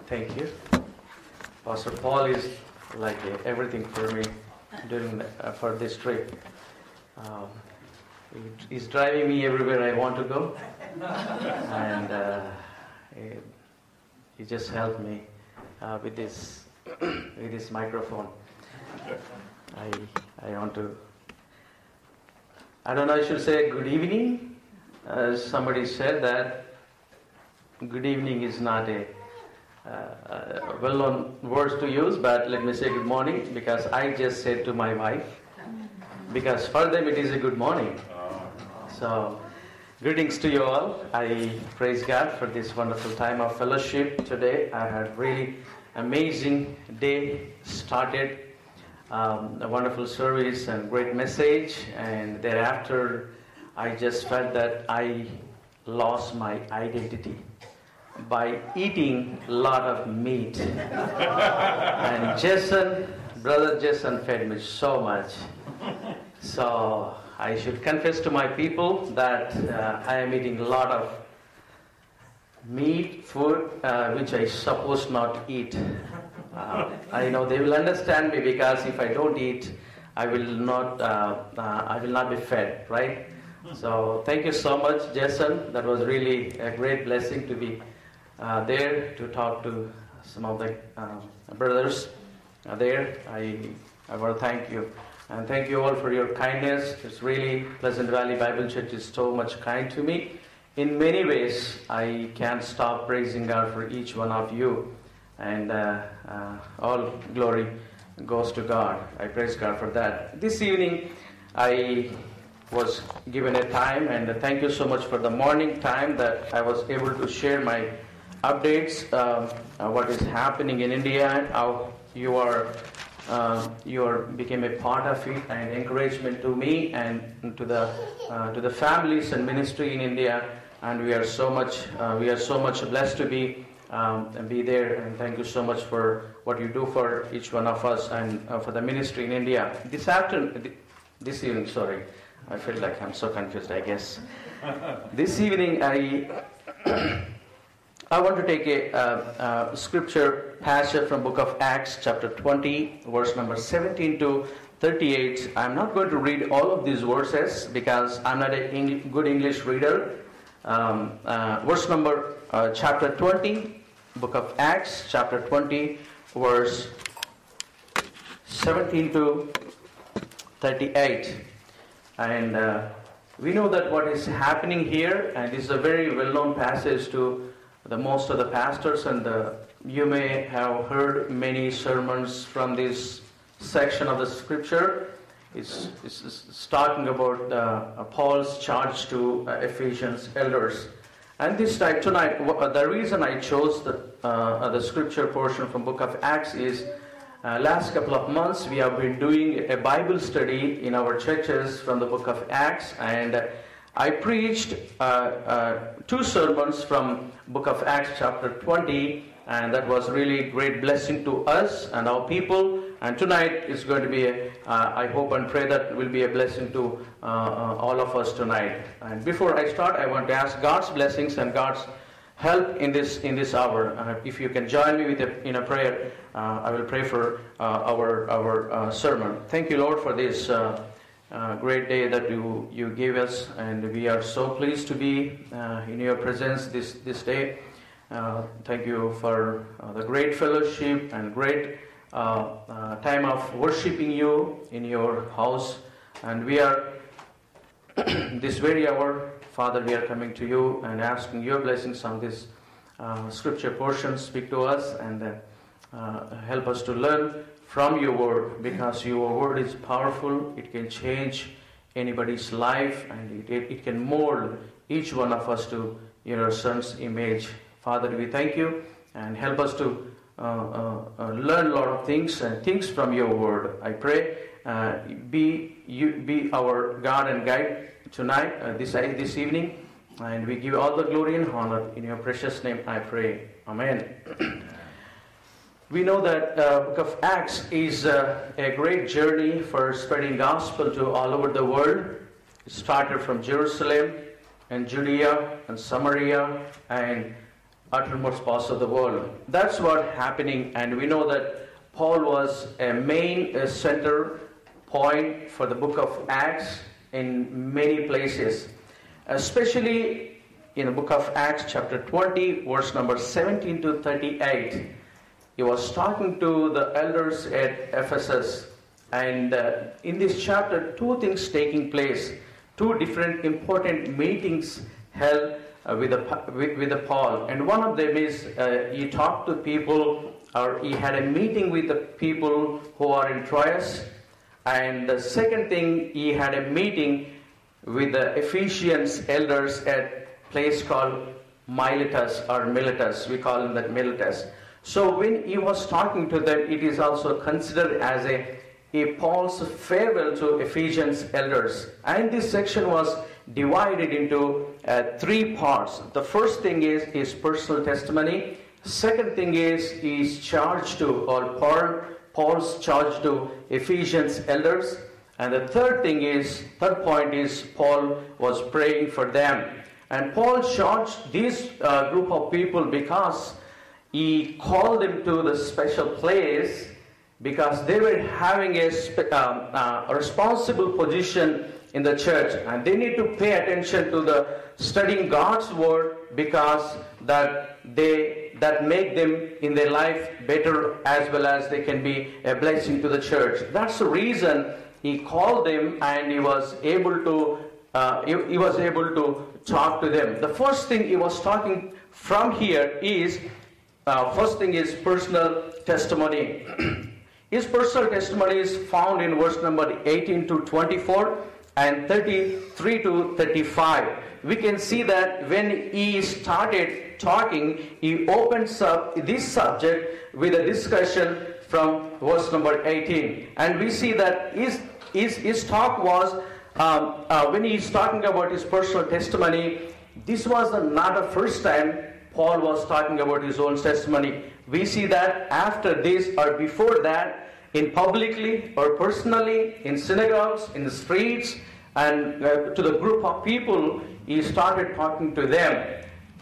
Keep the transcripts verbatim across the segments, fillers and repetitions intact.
Thank you. Pastor Paul is like uh, everything for me during the, uh, for this trip. Um, he, he's driving me everywhere I want to go, and uh, he, he just helped me uh, with this with this microphone. I I want to. I don't know. I should say good evening. Uh, somebody said that good evening is not a Uh, uh, well-known words to use, but let me say good morning because I just said to my wife, because for them it is a good morning. So, greetings to you all. I praise God for this wonderful time of fellowship today. I had really amazing day started, um, a wonderful service and great message, and thereafter I just felt that I lost my identity by eating a lot of meat. And Jason, brother Jason fed me so much. So I should confess to my people that uh, I am eating a lot of meat, food, uh, which I supposed not to eat. Uh, I know they will understand me because if I don't eat, I will not, uh, uh, I will not be fed, right? So thank you so much, Jason. That was really a great blessing to be Uh, there to talk to some of the uh, brothers uh, there. I I want to thank you and thank you all for your kindness. It's really Pleasant Valley Bible Church is so much kind to me. In many ways, I can't stop praising God for each one of you, and uh, uh, all glory goes to God. I praise God for that. This evening, I was given a time, and thank you so much for the morning time that I was able to share my updates, uh, uh, what is happening in India, and how you are uh, you are became a part of it, and encouragement to me and to the uh, to the families and ministry in India. And we are so much uh, we are so much blessed to be um, and be there. And thank you so much for what you do for each one of us and uh, for the ministry in India. This afternoon, this evening, sorry, I feel like I'm so confused. I guess this evening I. I want to take a uh, uh, scripture passage from book of Acts chapter twenty, verse number seventeen to thirty-eight. I'm not going to read all of these verses because I'm not a Eng- good English reader. Um, uh, verse number uh, chapter twenty, book of Acts chapter twenty, verse seventeen to thirty-eight. And uh, we know that what is happening here, and this is a very well-known passage to the most of the pastors, and uh, you may have heard many sermons from this section of the scripture. It's, it's, it's talking about uh, Paul's charge to uh, Ephesians elders. And this time tonight, the reason I chose the uh, the scripture portion from book of Acts is uh, last couple of months we have been doing a Bible study in our churches from the book of Acts, and uh, I preached uh, uh, two sermons from book of Acts chapter twenty, and that was really great blessing to us and our people. And tonight is going to be, a, uh, I hope and pray that will be a blessing to uh, uh, all of us tonight. And before I start, I want to ask God's blessings and God's help in this in this hour. Uh, if you can join me with a, in a prayer, uh, I will pray for uh, our our uh, sermon. Thank you, Lord, for this. Uh, Uh, great day that you you gave us, and we are so pleased to be uh, in your presence this this day. Uh, thank you for uh, the great fellowship and great uh, uh, time of worshiping you in your house. And we are this very hour, Father, we are coming to you and asking your blessings on this uh, scripture portion. Speak to us and uh, uh, help us to learn from your word, because your word is powerful. It can change anybody's life, and it, it, it can mold each one of us to your son's image. Father, we thank you, and help us to uh, uh, uh, learn a lot of things and things from your word. I pray, uh, be you be our God and guide tonight, uh, this this evening, and we give all the glory and honor in your precious name. I pray, Amen. We know that uh, book of Acts is uh, a great journey for spreading gospel to all over the world. It started from Jerusalem and Judea and Samaria and uttermost parts of the world. That's what happening, and we know that Paul was a main uh, center point for the book of Acts in many places, especially in the book of Acts chapter twenty, verse number seventeen to thirty-eight. He was talking to the elders at Ephesus, and uh, in this chapter, two things taking place, two different important meetings held uh, with, the, with, with the Paul. And one of them is uh, he talked to people, or he had a meeting with the people who are in Troas. And the second thing, he had a meeting with the Ephesians elders at a place called Miletus or Miletus. We call him that Miletus. So when he was talking to them, it is also considered as a, a Paul's farewell to Ephesians elders. And this section was divided into uh, three parts. The first thing is his personal testimony. Second thing is his charge to, or Paul, Paul's charge to Ephesians elders. And the third thing is, third point is Paul was praying for them. And Paul charged this uh, group of people because he called them to the special place because they were having a, spe- um, uh, a responsible position in the church, and they need to pay attention to the studying God's word because that they that make them in their life better, as well as they can be a blessing to the church. That's the reason he called them, and he was able to uh, he, he was able to talk to them. The first thing he was talking from here is uh, first thing is personal testimony. His personal testimony is found in verse number eighteen to twenty-four and thirty-three to thirty-five. We can see that when he started talking, he opens up this subject with a discussion from verse number eighteen. And we see that his, his, his talk was, um, uh, when he is talking about his personal testimony, this was not the first time Paul was talking about his own testimony. We see that after this or before that, in publicly or personally, in synagogues, in the streets, and uh, to the group of people, he started talking to them.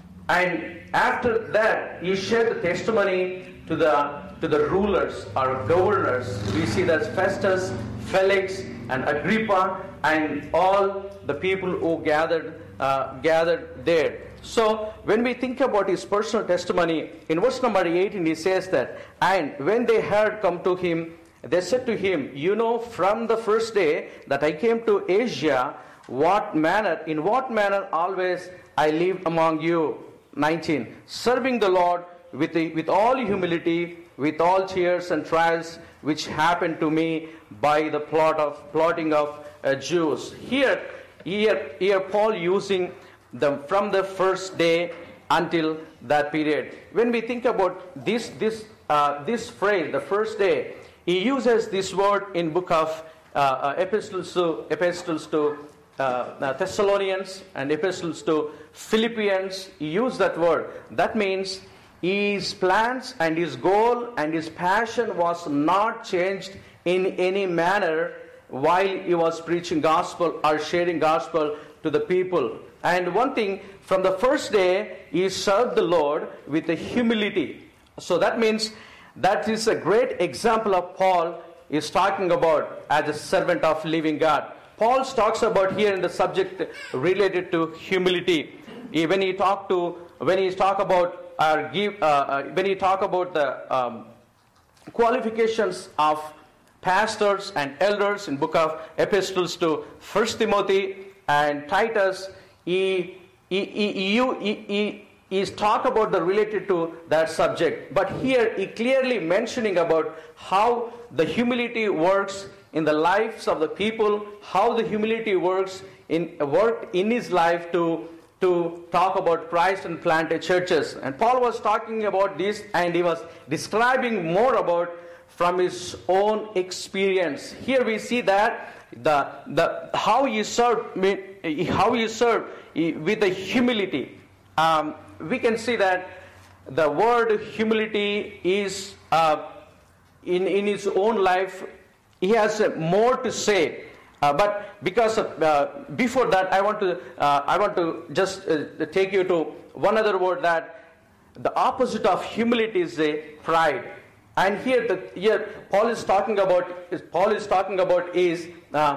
And after that, he shared the testimony to the to the rulers or governors. We see that Festus, Felix, and Agrippa, and all the people who gathered uh, gathered there. So when we think about his personal testimony, in verse number eighteen, he says that, and when they had come to him, they said to him, you know, from the first day that I came to Asia, what manner, in what manner always I lived among you. nineteen, serving the Lord with, the, with all humility, with all tears and trials, which happened to me by the plot of plotting of uh, Jews. Here, here, here Paul using the from the first day until that period. When we think about this, this, uh, this phrase, the first day, he uses this word in book of uh, uh, epistles to epistles to uh, uh, Thessalonians and epistles to Philippians. He used that word. That means his plans and his goal and his passion was not changed in any manner while he was preaching gospel or sharing gospel to the people. And one thing, from the first day, he served the Lord with a humility. So that means that is a great example of Paul is talking about as a servant of living God. Paul talks about here in the subject related to humility. When he talk to, when he talk about or give, uh, uh, when he talk about the um, qualifications of pastors and elders in book of epistles to First Timothy and Titus, he he he he, he, he is talk about the related to that subject. But here he clearly mentioning about how the humility works in the lives of the people, how the humility works in worked in his life to to talk about Christ and planted churches. And Paul was talking about this, and he was describing more about from his own experience. Here we see that the the how he served, how he served with the humility. Um, we can see that the word humility is uh, in in his own life. He has more to say. Uh, but because of, uh, before that, I want to uh, I want to just uh, take you to one other word, that the opposite of humility is a pride. And here, the, here Paul is talking about. Paul is talking about is uh,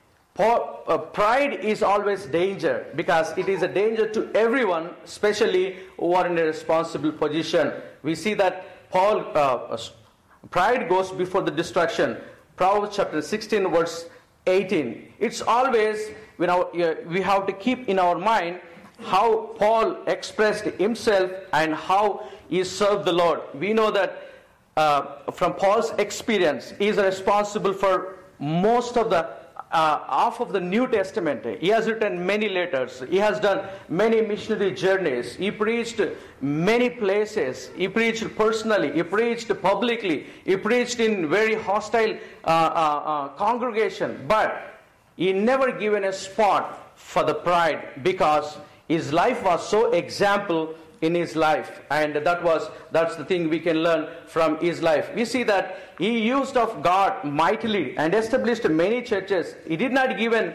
Paul, uh, pride is always danger, because it is a danger to everyone, especially who are in a responsible position. We see that Paul uh, pride goes before the destruction. Proverbs chapter sixteen, verse eighteen. It's always, you know, we have to keep in our mind how Paul expressed himself and how he served the Lord. We know that uh, from Paul's experience, he is responsible for most of the uh, half of the New Testament. He has written many letters. He has done many missionary journeys. He preached many places. He preached personally. He preached publicly. He preached in very hostile uh, uh, uh, congregation. But he never given a spot for the pride, because his life was so example in his life, and that was that's the thing we can learn from his life. We see that he used of God mightily and established many churches. He did not given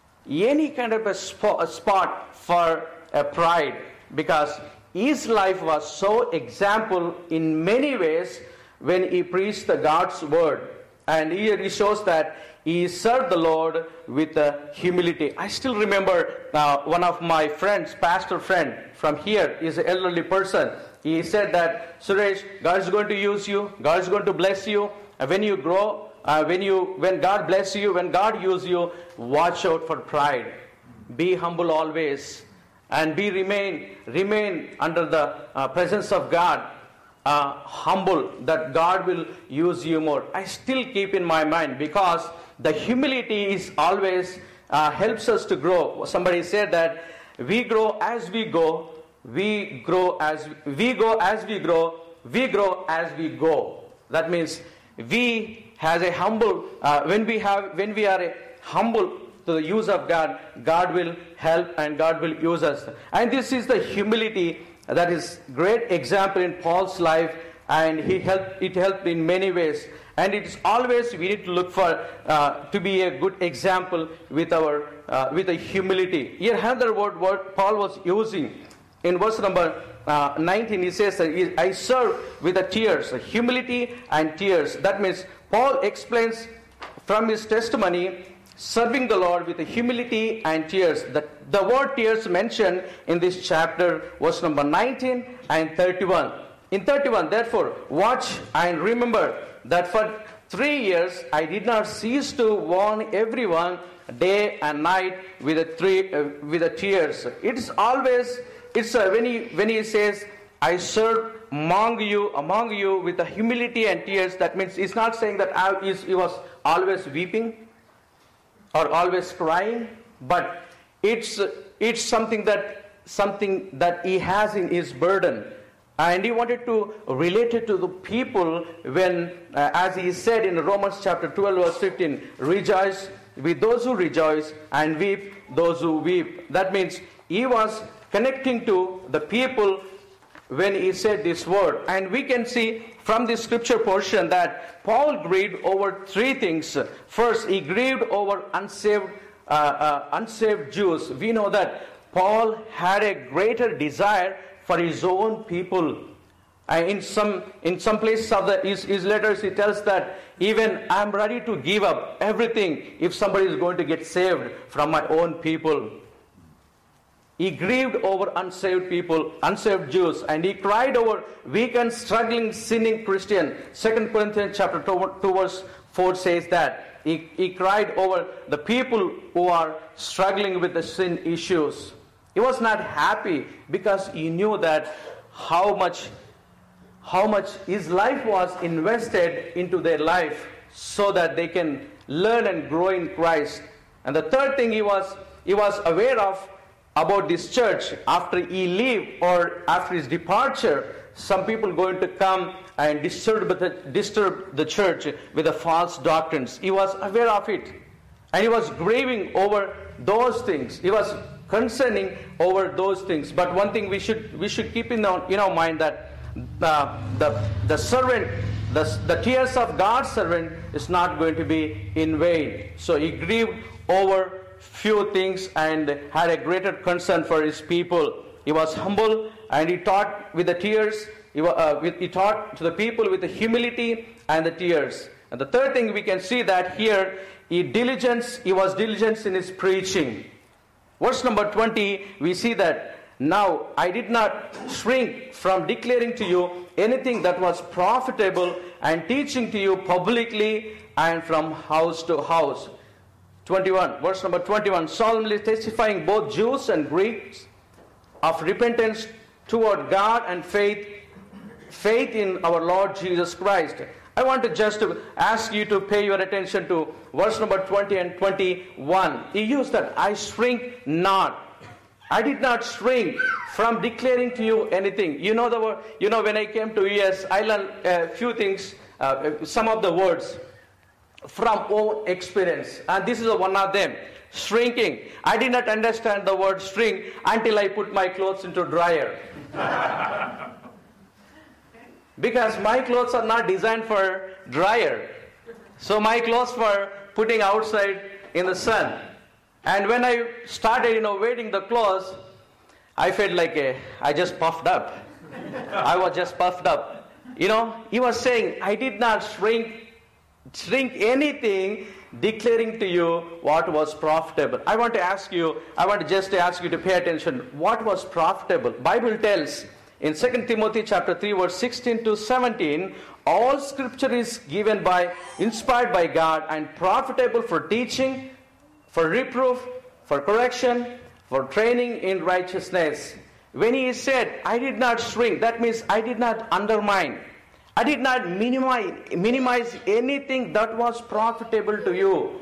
any kind of a, spo- a spot for a pride, because his life was so example in many ways when he preached the God's word. And here he shows that he served the Lord with uh, humility. I still remember uh, one of my friends, pastor friend from here, is an elderly person. He said that, Suresh, God is going to use you. God is going to bless you. And when you grow, uh, when you, when God bless you, when God use you, watch out for pride. Be humble always, and be remain remain under the uh, presence of God. Uh, humble, that God will use you more. I still keep in my mind, because the humility is always uh, helps us to grow. Somebody said that we grow as we go, we grow as we go as we grow, we grow as we go. That means we has a humble uh, when we have when we are a humble to the use of God, God will help and God will use us. And this is the humility that is great example in Paul's life, and he helped. It helped in many ways. And it is always we need to look for uh, to be a good example with our uh, with a humility. Here, another word what Paul was using in verse number uh, nineteen. He says, "I serve with the tears, humility and tears." That means Paul explains from his testimony, serving the Lord with humility and tears. The, the word tears mentioned in this chapter was number nineteen and thirty-one. In thirty-one, therefore, watch and remember that for three years I did not cease to warn everyone day and night with the three uh, with the tears. It's always it's uh, when he when he says, I served among you among you with the humility and tears. That means he's not saying that I, he was always weeping or always crying, but it's it's something that something that he has in his burden, and he wanted to relate it to the people when, uh, as he said in Romans chapter twelve verse fifteen, rejoice with those who rejoice and weep those who weep. That means he was connecting to the people when he said this word, and we can see from this scripture portion that Paul grieved over three things. First, he grieved over unsaved, uh, uh, unsaved Jews. We know that Paul had a greater desire for his own people. Uh, in some in some places of the, his, his letters, he tells that even I'm ready to give up everything if somebody is going to get saved from my own people. He grieved over unsaved people, unsaved Jews, and he cried over weak and struggling, sinning Christian. Second Corinthians chapter two verse four says that. He, he cried over the people who are struggling with the sin issues. He was not happy because he knew that how much, how much his life was invested into their life so that they can learn and grow in Christ. And the third thing he was, he was aware of about this church, after he leave or after his departure, some people going to come and disturb the, disturb the church with the false doctrines. He was aware of it, and he was grieving over those things. He was concerning over those things. But one thing we should we should keep in our, in our mind that uh, the the servant, the the tears of God's servant is not going to be in vain. So he grieved over few things and had a greater concern for his people. He was humble and he taught with the tears. He, uh, with, he taught to the people with the humility and the tears. And the third thing we can see that here, he diligence, he was diligent in his preaching. Verse number twenty, we see that, now I did not shrink from declaring to you anything that was profitable and teaching to you publicly and from house to house. twenty-one, verse number twenty-one, solemnly testifying both Jews and Greeks of repentance toward God and faith, faith in our Lord Jesus Christ. I want to just ask you to pay your attention to verse number twenty and twenty-one. He used that, I shrink not. I did not shrink from declaring to you anything. You know the word. You know, when I came to U S, I learned a few things, uh, some of the words from own experience. And this is one of them. Shrinking. I did not understand the word shrink until I put my clothes into dryer. Because my clothes are not designed for dryer. So my clothes were putting outside in the sun. And when I started, you know, wearing the clothes, I felt like a, I just puffed up. I was just puffed up. You know, he was saying, I did not shrink, shrink anything, declaring to you what was profitable. I want to ask you, I want to just ask you to pay attention. What was profitable? Bible tells in Second Timothy chapter three, verse sixteen to seventeen, all scripture is given by, inspired by God and profitable for teaching, for reproof, for correction, for training in righteousness. When he said, I did not shrink, that means I did not undermine. I did not minimize, minimize anything that was profitable to you.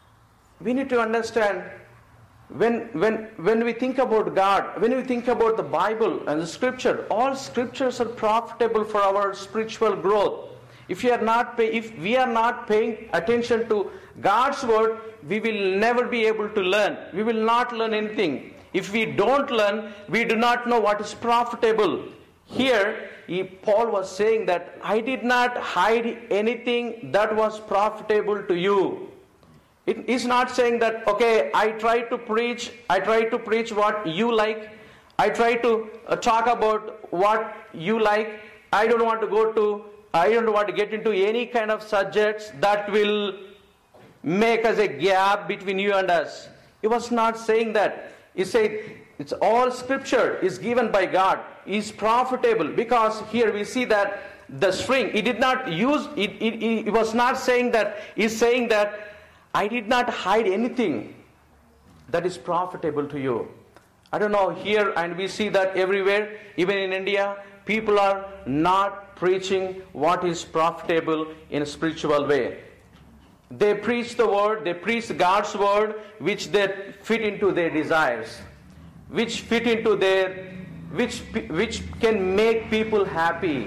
We need to understand, when, when, when we think about God, when we think about the Bible and the scripture, all scriptures are profitable for our spiritual growth. If, you are not pay, if we are not paying attention to God's word, we will never be able to learn. We will not learn anything. If we don't learn, we do not know what is profitable. Here, he, Paul was saying that I did not hide anything that was profitable to you. It is not saying that, okay, I try to preach, I try to preach what you like. I try to uh, talk about what you like. I don't want to go to, I don't want to get into any kind of subjects that will make us a gap between you and us. He was not saying that. He said, it's all scripture is given by God, is profitable, because here we see that the shrink, he did not use, it, it, it, it was not saying that, he's saying that I did not hide anything that is profitable to you. I don't know, here, and we see that everywhere, even in India, people are not preaching what is profitable in a spiritual way. They preach the word, they preach God's word, which they fit into their desires, which fit into their, which, which can make people happy.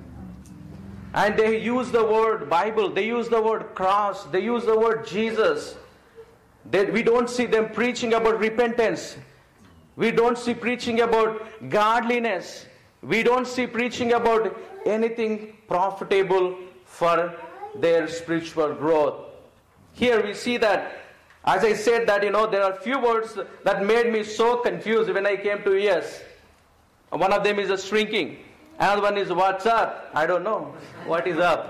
And they use the word Bible, they use the word cross, they use the word Jesus. They, we don't see them preaching about repentance. We don't see preaching about godliness. We don't see preaching about anything profitable for their spiritual growth. Here we see that, as I said that, you know, there are few words that made me so confused when I came to U S. One of them is a shrinking. Another one is what's up? I don't know. What is up?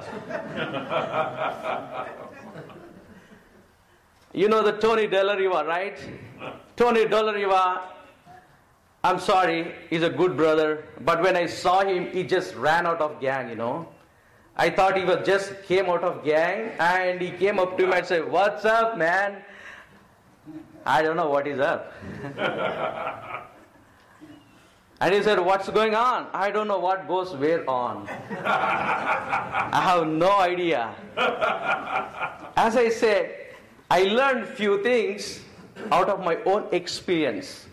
You know the Tony Delariva, right? Tony Delariva, I'm sorry, he's a good brother. But when I saw him, he just ran out of gang, you know. I thought he was just came out of gang, and he came up to me and said, what's up, man? I don't know what is up. And he said, what's going on? I don't know what goes where on. I have no idea. As I said, I learned few things out of my own experience.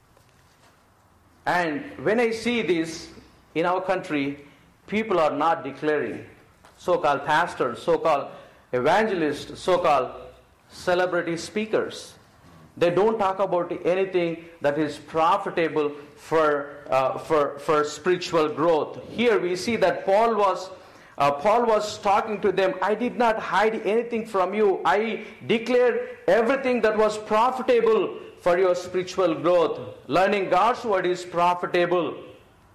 And when I see this in our country, people are not declaring. So-called pastors, so-called evangelists, so-called celebrity speakers. They don't talk about anything that is profitable for uh, for for spiritual growth. Here we see that Paul was uh, Paul was talking to them. I did not hide anything from you. I declared everything that was profitable for your spiritual growth. Learning God's word is profitable.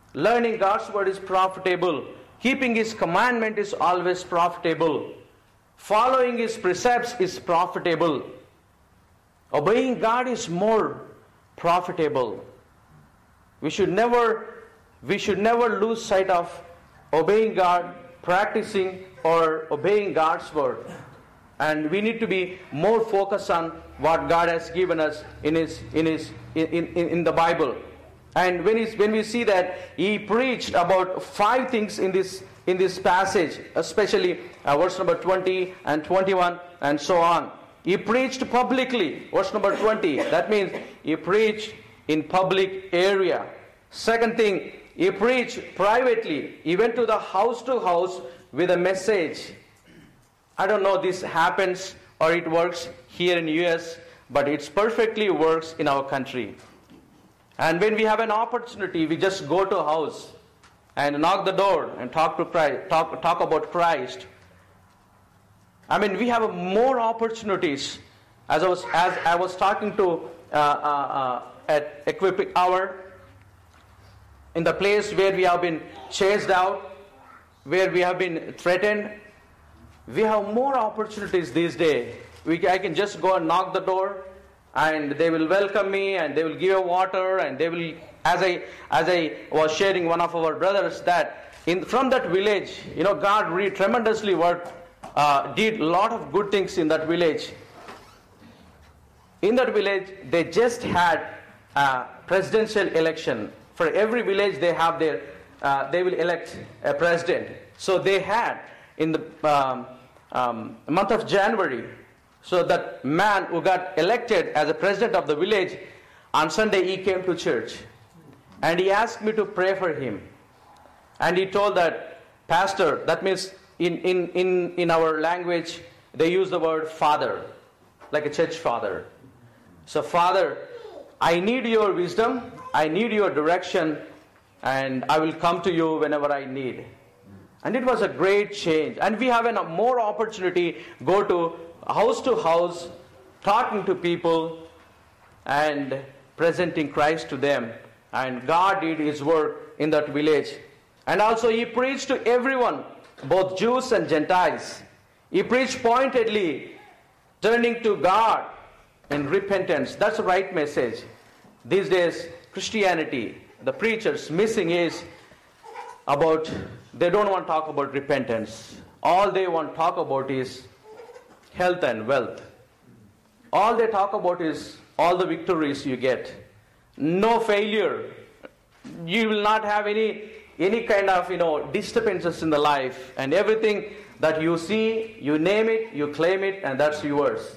Learning God's word is profitable. Keeping His commandment is always profitable. Following His precepts is profitable. Obeying God is more profitable. We should never, we should never lose sight of obeying God, practicing or obeying God's word. And we need to be more focused on what God has given us in His in His in, in, in the Bible. And when he's, when we see that He preached about five things in this in this passage, especially uh, verse number twenty and twenty-one and so on. He preached publicly, verse number twenty. That means He preached in public area. Second thing, He preached privately. He went to the house to house with a message. I don't know if this happens or it works here in U S, but it perfectly works in our country. And when we have an opportunity, we just go to a house and knock the door and talk to Christ, talk, talk about Christ. I mean, we have more opportunities. As I was, as I was talking to uh, uh, uh, at Equipping Hour, in the place where we have been chased out, where we have been threatened, we have more opportunities these days. We, I can just go and knock the door, and they will welcome me, and they will give water, and they will, as I as I was sharing one of our brothers, that in from that village, you know, God really tremendously worked, uh, did a lot of good things in that village. In that village, they just had a presidential election. For every village, they have their, uh, they will elect a president. So they had in the um, um, month of January. So that man who got elected as a president of the village, on Sunday he came to church. And he asked me to pray for him. And he told that, Pastor, that means in, in, in, in our language, they use the word father, like a church father. So, Father, I need your wisdom, I need your direction, and I will come to you whenever I need. And it was a great change. And we have a more opportunity, go to house to house, talking to people and presenting Christ to them. And God did His work in that village. And also He preached to everyone, both Jews and Gentiles. He preached pointedly, turning to God in repentance. That's the right message. These days, Christianity, the preachers missing is about, they don't want to talk about repentance. All they want to talk about is health and wealth. All they talk about is all the victories you get. No failure. You will not have any any kind of, you know, disturbances in the life. And everything that you see, you name it, you claim it, and that's yours.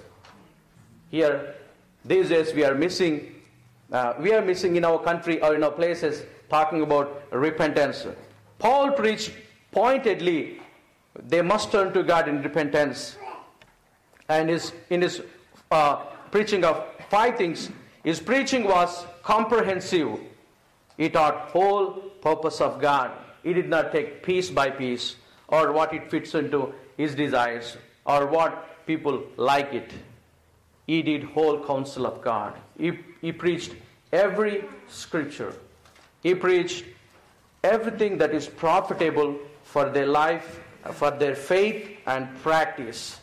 Here, these days we are missing, uh, we are missing in our country or in our places talking about repentance. Paul preached pointedly, they must turn to God in repentance. And his, in his uh, preaching of five things, his preaching was comprehensive. He taught whole purpose of God. He did not take piece by piece or what it fits into his desires or what people like it. He did whole counsel of God. He, he preached every scripture. He preached everything that is profitable for their life, for their faith and practice.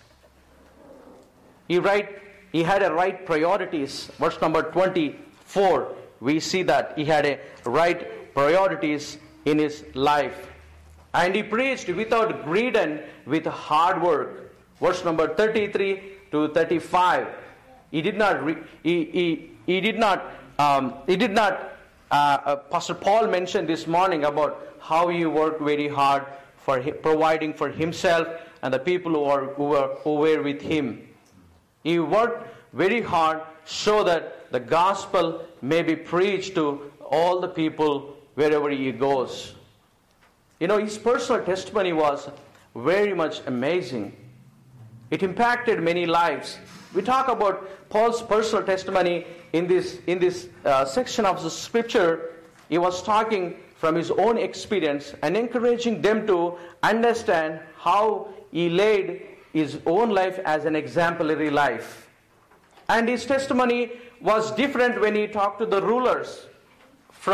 He right, he had a right priorities. Verse number twenty-four, we see that he had a right priorities in his life. And he preached without greed and with hard work. Verse number thirty-three to thirty-five. He did not. Re, he, he he did not. Um, he did not. Uh, uh, Pastor Paul mentioned this morning about how he worked very hard for hi, providing for himself and the people who are who were who were with him. He worked very hard so that the gospel may be preached to all the people wherever he goes. You know, his personal testimony was very much amazing. It impacted many lives. We talk about Paul's personal testimony in this in this uh, section of the scripture. He was talking from his own experience and encouraging them to understand how he laid his own life as an exemplary life. And his testimony was different when he talked to the rulers from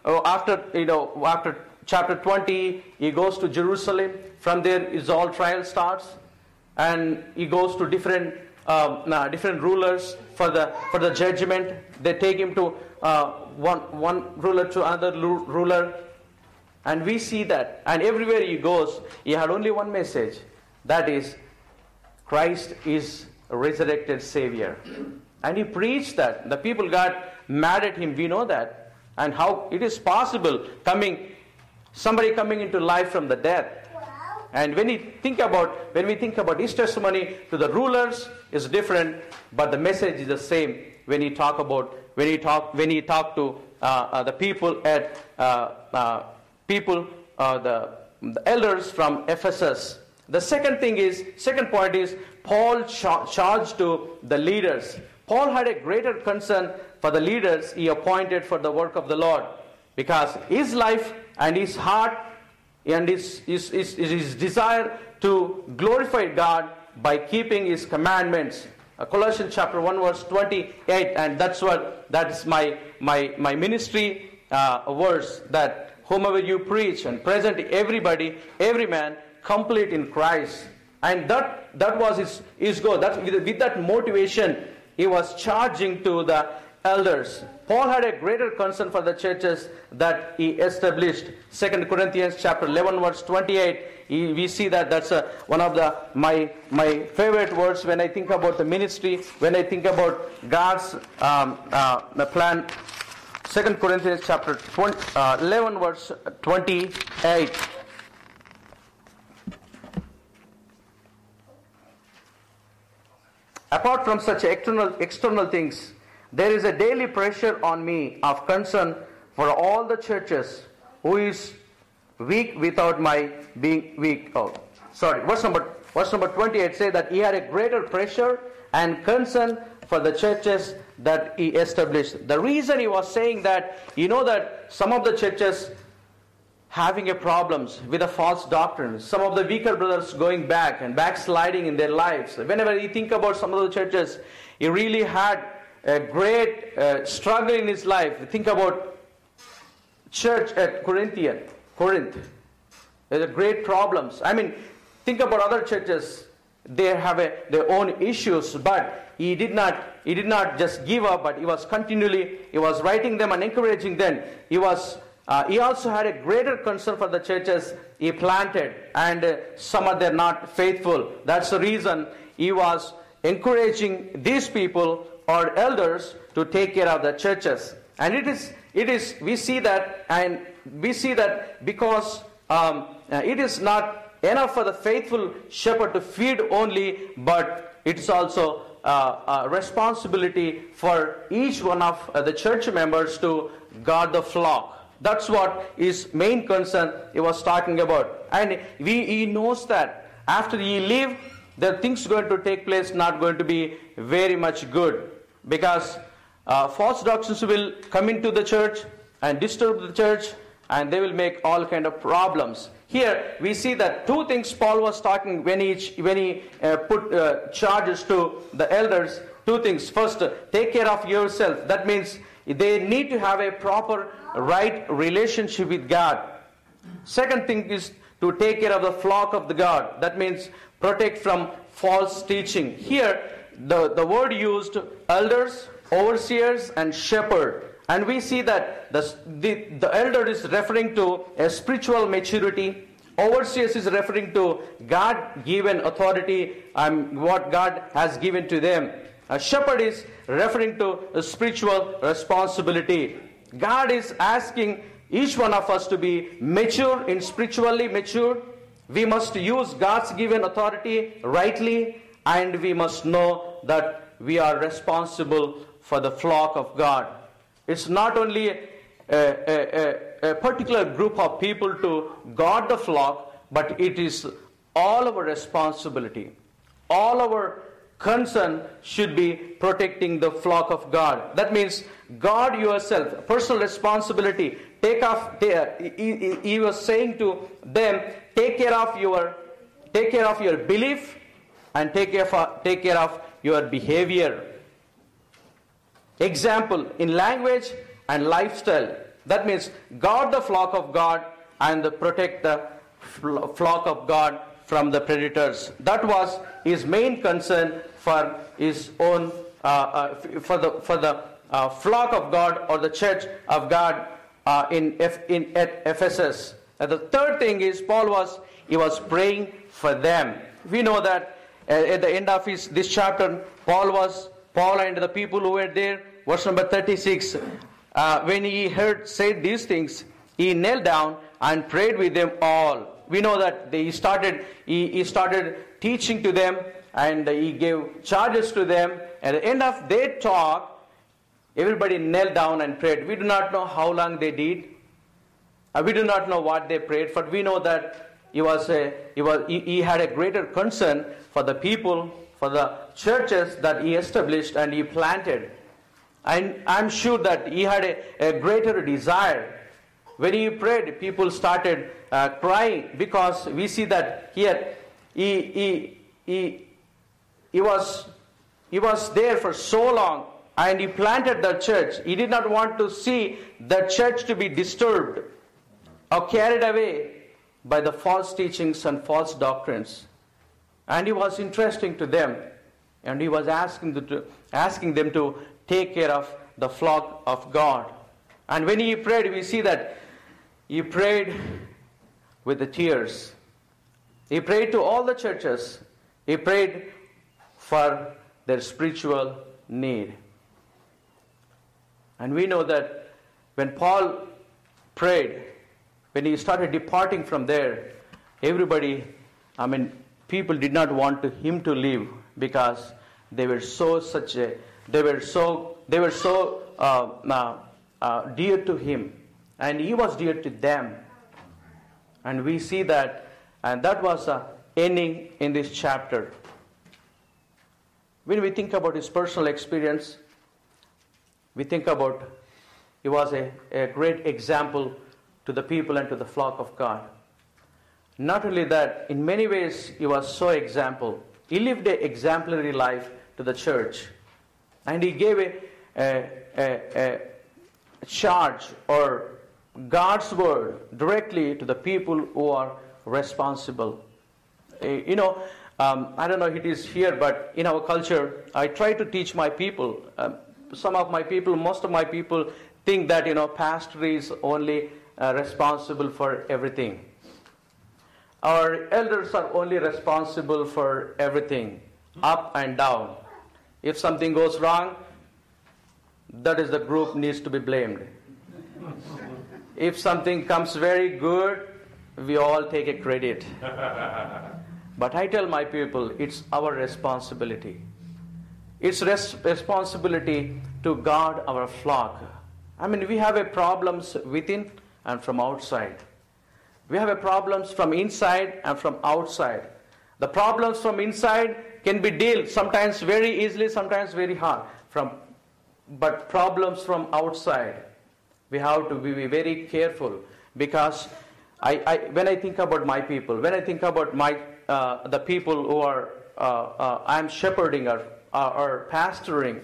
uh, after, you know, after chapter twenty, he goes to Jerusalem. From there, his all trial starts, and he goes to different um, nah, different rulers for the for the judgment. They take him to uh, one one ruler to another ruler, and we see that. And everywhere he goes, he had only one message. That is, Christ is a resurrected Savior. And he preached that. The people got mad at him. We know that. And how it is possible coming, somebody coming into life from the dead. And when we think about when we think about his testimony to the rulers is different, but the message is the same. When he talk about when he talk when he talk to uh, uh, the people at uh, uh, people uh, the, the elders from Ephesus. The second thing is second point is Paul char- charged to the leaders. Paul had a greater concern for the leaders he appointed for the work of the Lord, because his life and his heart and his, his, his, his desire to glorify God by keeping his commandments. Uh, Colossians chapter one verse twenty-eight, and that's what that is my my my ministry uh, verse, that whomever you preach and present everybody, every man complete in Christ. And that that was his, his goal. That with, with that motivation he was charging to the elders. Paul had a greater concern for the churches that he established. Second Corinthians chapter eleven verse twenty-eight. He, we see that that's a, one of the my my favorite words when I think about the ministry, when I think about God's um, uh, the plan. Second Corinthians chapter twenty, uh, eleven verse twenty-eight. Apart from such external external things, there is a daily pressure on me of concern for all the churches, who is weak without my being weak. Oh, sorry. Verse number verse number twenty-eight says that he had a greater pressure and concern for the churches that he established. The reason he was saying that, you know that some of the churches having a problems with a false doctrine, some of the weaker brothers going back and backsliding in their lives. Whenever you think about some of the churches, he really had a great uh, struggle in his life. Think about church at Corinthian, Corinth. There are great problems. I mean, think about other churches. They have a, their own issues, but he did not. He did not just give up, but he was continually. He was writing them and encouraging them. He was. Uh, he also had a greater concern for the churches he planted, and uh, some of them not faithful. That's the reason he was encouraging these people or elders to take care of the churches. And it is, it is. We see that, and we see that because um, uh, it is not enough for the faithful shepherd to feed only, but it's also uh, a responsibility for each one of uh, the church members to guard the flock. That's what his main concern he was talking about. And we, he knows that after he leave, the things going to take place not going to be very much good. Because uh, false doctrines will come into the church and disturb the church, and they will make all kind of problems. Here we see that two things Paul was talking when he, when he uh, put uh, charges to the elders. Two things. First, take care of yourself. That means they need to have a proper, right relationship with God. Second thing is to take care of the flock of the God. That means protect from false teaching. Here, the, the word used, elders, overseers, and shepherd. And we see that the, the, the elder is referring to a spiritual maturity. Overseers is referring to God-given authority and what God has given to them. A shepherd is referring to a spiritual responsibility. God is asking each one of us to be mature, in spiritually mature. We must use God's given authority rightly, and we must know that we are responsible for the flock of God. It's not only a, a, a, a particular group of people to guard the flock, but it is all our responsibility. All our concern should be protecting the flock of God. That means guard yourself, personal responsibility. Take off. He, he was saying to them, take care of your, take care of your belief, and take care of, take care of your behavior. Example in language and lifestyle. That means guard the flock of God and protect the flock of God from the predators. That was his main concern for his own, uh, uh, for the for the uh, flock of God or the church of God uh, in F, in at Ephesus. And the third thing is Paul was he was praying for them. We know that uh, at the end of his this chapter, Paul was Paul and the people who were there. Verse number thirty-six. Uh, when he heard said these things, he knelt down and prayed with them all. We know that they started. He, he started teaching to them, and he gave charges to them. At the end of their talk, everybody knelt down and prayed. We do not know how long they did. Uh, we do not know what they prayed for. We know that he was a, he was he, he had a greater concern for the people, for the churches that he established and he planted. And I'm sure that he had a, a greater desire. When he prayed, people started uh, crying, because we see that here he he he he was he was there for so long, and he planted the church. He did not want to see the church to be disturbed or carried away by the false teachings and false doctrines. And he was interesting to them, and he was asking them to, asking them to take care of the flock of God. And when he prayed, we see that he prayed with the tears. He prayed to all the churches. He prayed for their spiritual need. And we know that when Paul prayed, when he started departing from there, everybody, I mean, people did not want to, him to leave, because they were so such a, they were so, they were so uh, uh, uh, dear to him, and he was dear to them. And we see that, and that was the ending in this chapter. When we think about his personal experience, we think about he was a, a great example to the people and to the flock of God. Not only that, in many ways he was so example. He lived an exemplary life to the church, and he gave a, a, a, a charge or God's word directly to the people who are responsible. You know, um, I don't know if it is here, but in our culture, I try to teach my people. Um, some of my people, most of my people think that, you know, pastor is only uh, responsible for everything. Our elders are only responsible for everything, up and down. If something goes wrong, that is the group needs to be blamed. If something comes very good, we all take a credit. But I tell my people, it's our responsibility. It's res- responsibility to guard our flock. I mean, we have a problems within and from outside. We have a problems from inside and from outside. The problems from inside can be dealt sometimes very easily, sometimes very hard. From, but problems from outside, we have to be very careful, because I, I, when I think about my people, when I think about my uh, the people who are uh, uh, I'm shepherding or, uh, or pastoring,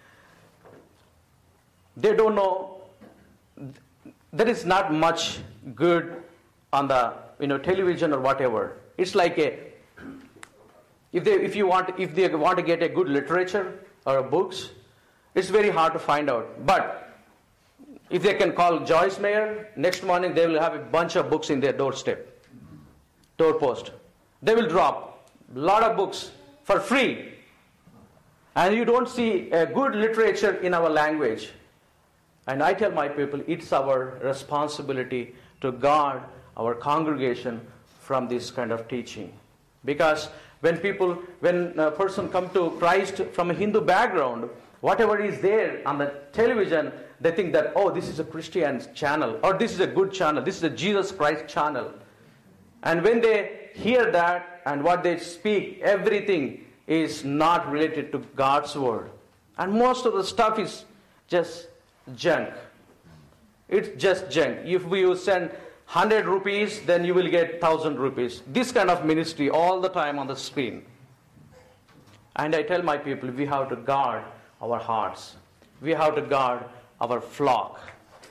they don't know. There is not much good on the you know television or whatever. It's like a if they if you want if they want to get a good literature or books, it's very hard to find out. But if they can call Joyce Meyer, next morning they will have a bunch of books in their doorstep, doorpost. They will drop a lot of books for free. And you don't see a good literature in our language. And I tell my people, it's our responsibility to guard our congregation from this kind of teaching. Because when people, when a person comes to Christ from a Hindu background, whatever is there on the television, they think that, oh, this is a Christian channel, or this is a good channel, this is a Jesus Christ channel. And when they hear that and what they speak, everything is not related to God's word. And most of the stuff is just junk. It's just junk. If you send one hundred rupees, then you will get one thousand rupees. This kind of ministry all the time on the screen. And I tell my people, we have to guard our hearts. We have to guard our flock.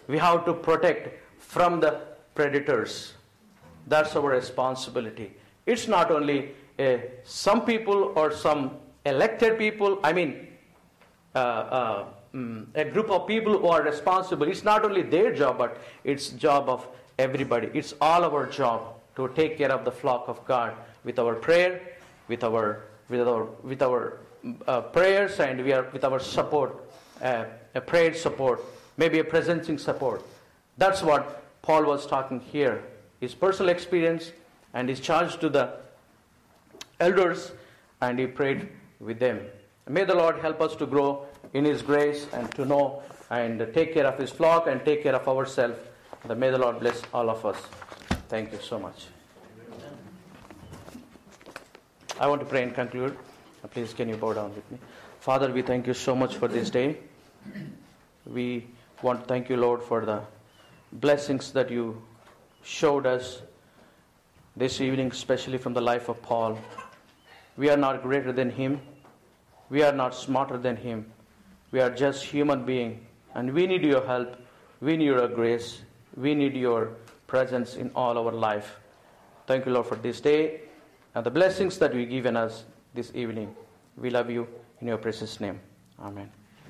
We have to protect from the predators. That's our responsibility. It's not only uh, some people or some elected people, I mean, uh, uh, mm, a group of people who are responsible. It's not only their job, but it's job of everybody. It's all our job to take care of the flock of God with our prayer, with our with our with our uh, prayers, and we are with our support, uh, a prayer support, maybe a presencing support. That's what Paul was talking here. His personal experience and his charge to the elders, and he prayed with them. May the Lord help us to grow in His grace and to know and take care of His flock and take care of ourselves. May the Lord bless all of us. Thank you so much. I want to pray and conclude. Please, can you bow down with me? Father, we thank you so much for this day. We want to thank you, Lord, for the blessings that you showed us this evening, especially from the life of Paul. We are not greater than him. We are not smarter than him. We are just human beings, and we need your help. We need your grace. We need your presence in all our life. Thank you, Lord, for this day and the blessings that you've given us this evening. We love you in your precious name. Amen.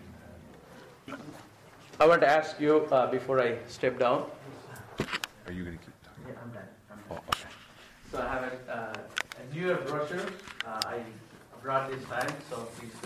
I want to ask you uh, before I step down. Are you going to keep talking? Yeah, I'm done. I'm done. Oh, okay. So I have a, uh, a New Year brochure. Uh, I brought this time, so please.